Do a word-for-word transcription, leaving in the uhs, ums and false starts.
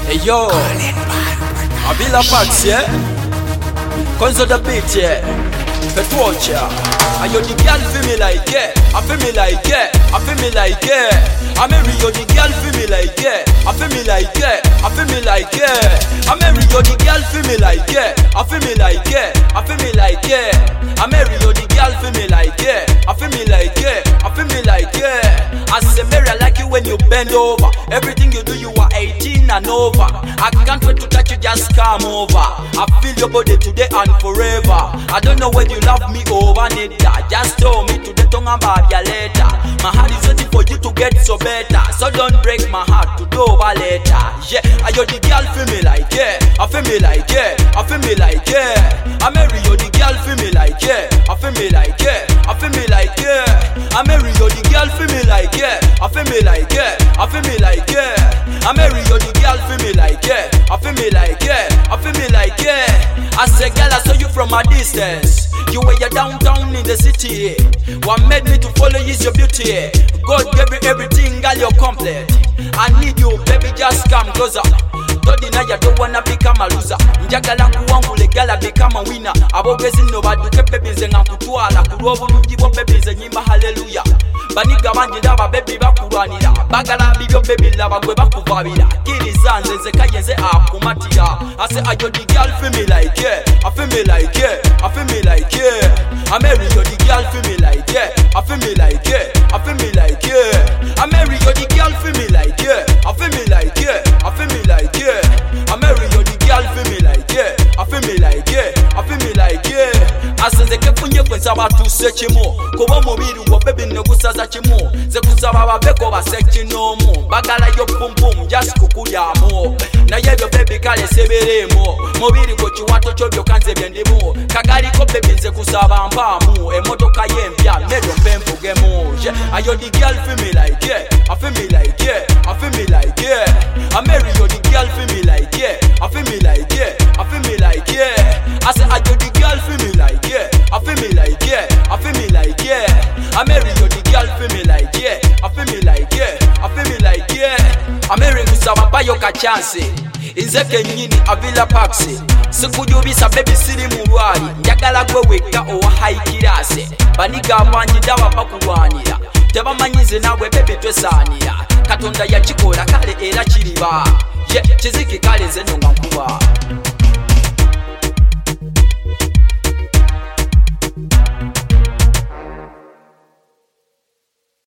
Hey yo, Avila Pax, yeah? Conzo the beat, yeah? Petwatch, yeah? And you the girl feel me like, yeah? I feel me like, yeah? I feel me like, yeah? I marry you, the girl feel me like, yeah? I feel me like, yeah? I feel me like, yeah? I marry you, the girl feel me like, yeah? I feel me like, yeah? I feel me like, yeah? I marry you, the girl feel me like, yeah? I feel me like, yeah? I feel me like, yeah? I say, Mary, I like you when you bend over. Everything you do, you are eighteen and over. I can't wait to touch you, just come over. I feel your body today and forever. I don't know whether you love me over later. Just tell me today, tongue about your later. My heart is waiting for you to get so better. So don't break my heart to do over later. Yeah, I you the girl feel me like, yeah. I feel me like, yeah. I feel me like, yeah. I marry you, the girl feel me like, yeah. I feel me like, yeah. I feel me like, yeah. I marry you, the girl feel me like, yeah. I feel me like, yeah. I feel me like, yeah. I marry you, the girl feel me like, yeah. I feel me like, yeah. I feel me like, yeah. I say, girl, I saw you from a distance. You were your downtown in the city. What made me to follow is your beauty. God gave me everything, girl, you're complete. I need you, baby, just come closer. Don't deny you don't wanna become a loser. Njagala kuwangule gala become a winner. Abogezi no baduke baby nze nga kutwala. Kulwobu nujibo baby nze nyimba hallelujah. Baniga banji ndaba baby bakulwanira. Bagala bibyo baby laba gwe bakuvabira. Kiriza nze nze kayenze akumatira. I say ayo the girl feel me like yeah. I feel me like yeah. I feel me like yeah. I marry you the girl feel me like yeah. I feel me like yeah. I feel me like yeah. I marry you the girl feel me like yeah. I feel me like yeah. I feel me like yeah. I marry you, the girl feel me like yeah. I feel me like yeah. I feel me like yeah. I say ze kefunye kwensaba tuse chimo. Kuba mubiri wo baby ne gusaza chimo. Ze kusaba babeko basekchi nomo. Bagala yo pum pum just kukulyamu. Na yebyo baby kale seberemo. Mubiri ko chiwato chobyo kanze byendimo. Kagali ko baby nze kusaba mpamu. Emotoka yempya medo mpempugemo. Yeah, ayo the girl feel me like yeah. I feel me like yeah. I feel me like yeah. I marry you, the girl feel me like yeah. I feel me like yeah. I feel me like yeah. I say I do the girl feel me like yeah. I feel me like yeah. I feel me like yeah. I marry you, the girl feel me like yeah. I feel me like yeah. I feel me like yeah. I marry kusaba bayo ka chance. Inzeke nyini Avila Pax. Sikujubisa baby siri mulwali. Njagala gwe weka owa high kirase. Baniga banji dawa bakulwanira. Tebamanyize nawe baby twesanira. Katonda ya chikola kale era chiriba. Yeah, chiziki kale nze nonga nkuba.